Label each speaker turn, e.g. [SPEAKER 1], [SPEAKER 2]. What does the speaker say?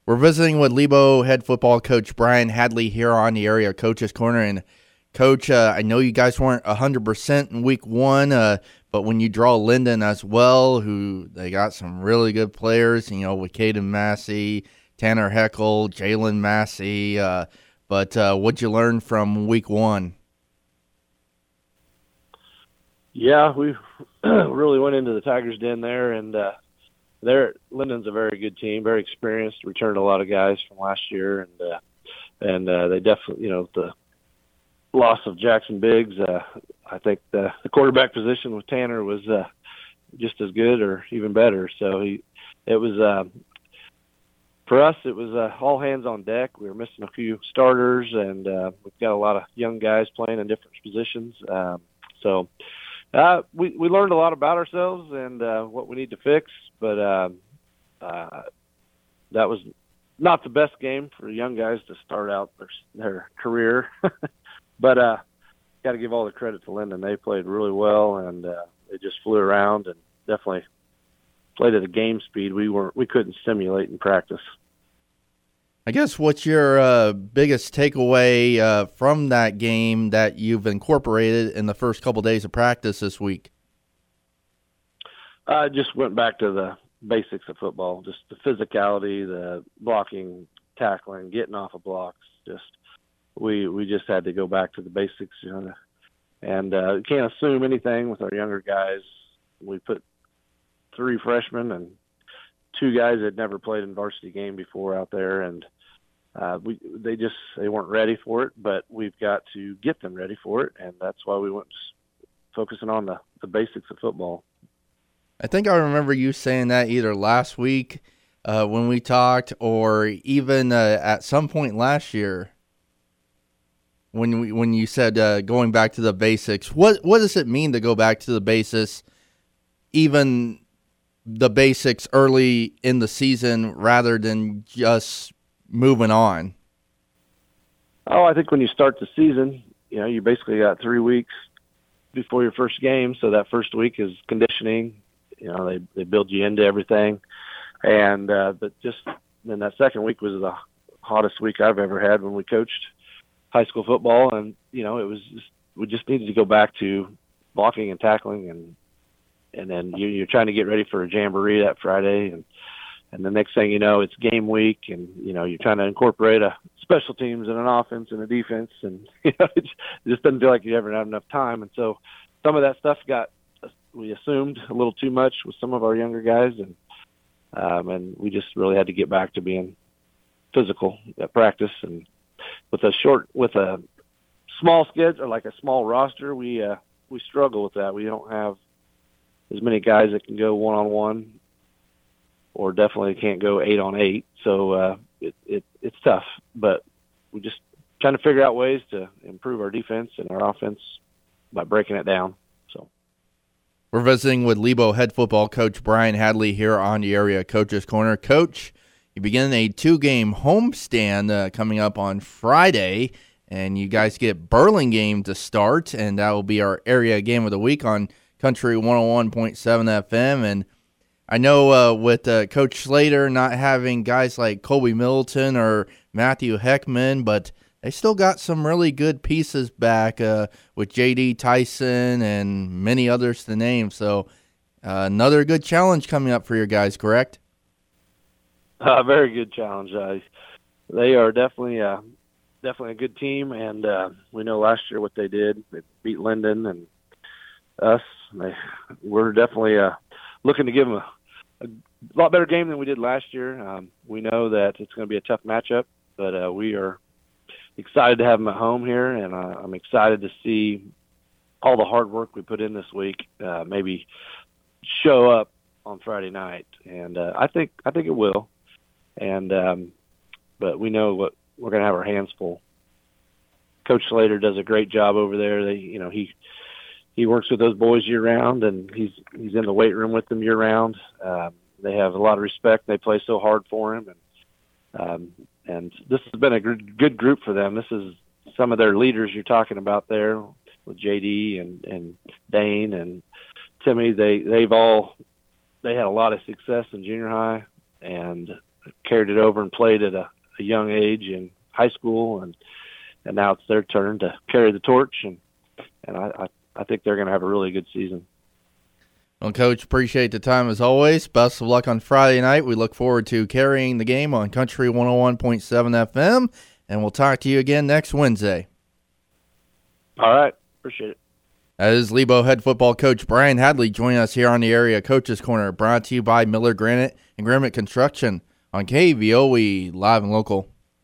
[SPEAKER 1] We're visiting with Lebo head football coach Brian Hadley here on the Area Coaches Corner. And, Coach, I know you guys weren't 100% in week one, but when you draw Linden as well, who they got some really good players, with Caden Massey, Tanner Heckel, Jalen Massey. But what'd you learn from week one?
[SPEAKER 2] Yeah, we really went into the Tigers' den there, and Linden's a very good team, very experienced, returned a lot of guys from last year, and they definitely, the loss of Jackson Biggs, I think the quarterback position with Tanner was just as good or even better. So for us, it was all hands on deck. We were missing a few starters, and we've got a lot of young guys playing in different positions. We learned a lot about ourselves and what we need to fix, but that was not the best game for young guys to start out their career. But got to give all the credit to Linden. They played really well, and they just flew around and definitely played at a game speed we couldn't simulate in practice.
[SPEAKER 1] I guess what's your biggest takeaway from that game that you've incorporated in the first couple days of practice this week?
[SPEAKER 2] I just went back to the basics of football, just the physicality, the blocking, tackling, getting off of blocks. We just had to go back to the basics, and can't assume anything with our younger guys. We put 3 freshmen and 2 guys that had never played in varsity game before out there, and they weren't ready for it, but we've got to get them ready for it, and that's why we went focusing on the basics of football.
[SPEAKER 1] I think I remember you saying that either last week when we talked, or even at some point last year when you said going back to the basics. What does it mean to go back to the basics, even the basics early in the season, rather than just moving on?
[SPEAKER 2] Oh, I think when you start the season, you basically got 3 weeks before your first game. So that first week is conditioning. They build you into everything. And, but just then that second week was the hottest week I've ever had when we coached high school football. And, we just needed to go back to blocking and tackling, and then you're trying to get ready for a jamboree that Friday. And the next thing you know, it's game week, and, you're trying to incorporate a special teams and an offense and a defense. And, it just doesn't feel like you ever have enough time. And so some of that stuff we assumed a little too much with some of our younger guys. And we just really had to get back to being physical at practice. And with a small schedule, or like a small roster, we struggle with that. We don't have as many guys that can go 1-on-1, or definitely can't go 8-on-8. So it's tough, but we just trying to figure out ways to improve our defense and our offense by breaking it down. So
[SPEAKER 1] we're visiting with Lebo head football coach Brian Hadley here on the Area Coaches Corner. Coach, you begin a 2-game homestand coming up on Friday, and you guys get Burlingame to start, and that will be our area game of the week on Country 101.7 FM. And I know with Coach Slater not having guys like Colby Middleton or Matthew Heckman, but they still got some really good pieces back with J.D. Tyson and many others to name. So another good challenge coming up for your guys, correct?
[SPEAKER 2] Very good challenge. They are definitely a good team, and we know last year what they did. They beat Linden and us. We're definitely looking to give them a lot better game than we did last year. We know that it's going to be a tough matchup, but we are excited to have them at home here, and I'm excited to see all the hard work we put in this week maybe show up on Friday night, and I think it will. And but we know what we're going to have our hands full. Coach Slater does a great job over there. He works with those boys year round, and he's in the weight room with them year round. They have a lot of respect. They play so hard for him, and this has been a good group for them. This is some of their leaders you're talking about there with JD and Dane and Timmy. They had a lot of success in junior high, and carried it over and played at a young age in high school, and now it's their turn to carry the torch, and I think they're going to have a really good season.
[SPEAKER 1] Well, Coach, appreciate the time as always. Best of luck on Friday night. We look forward to carrying the game on Country 101.7 FM, and we'll talk to you again next Wednesday.
[SPEAKER 2] All right. Appreciate it.
[SPEAKER 1] That is Lebo head football coach Brian Hadley joining us here on the Area Coaches Corner, brought to you by Miller Granite and Granite Construction on KVOE, live and local.